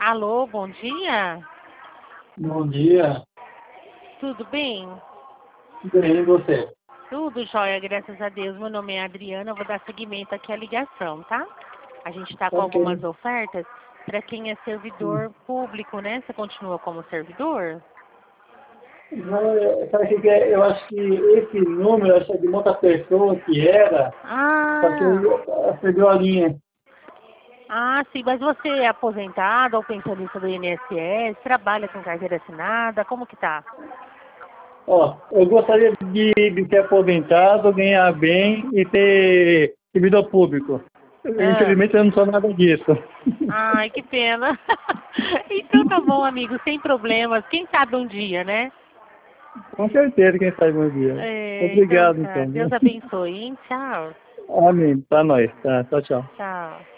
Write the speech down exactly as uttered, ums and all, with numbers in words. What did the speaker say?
Alô, bom dia. Bom dia. Tudo bem? Bem, e você? Tudo jóia, graças a Deus. Meu nome é Adriana, eu vou dar seguimento aqui à ligação, tá? A gente está com Ok. algumas ofertas para quem é Hum. servidor público, né? Você continua como servidor? Não, é- sabe o que que é? Eu acho que esse número, eu acho que é de uma outra pessoa que era, só que Ah, ela perdeu a linha. ah, sim, mas você é aposentado ou pensionista do I N S S? Trabalha com carteira assinada? Como que tá? Ó, eu gostaria de, de ser aposentado, ganhar bem e ter servidor público. Ah, Infelizmente eu não sou nada disso. ai, que pena. Então tá bom, amigo, sem problemas. Quem sabe um dia, né? Com certeza, quem sabe um dia. É, então Obrigado, tá. então. Deus Viu? abençoe, hein? Tchau. Amém. Pra nós. Tá, tchau, tchau. Tchau.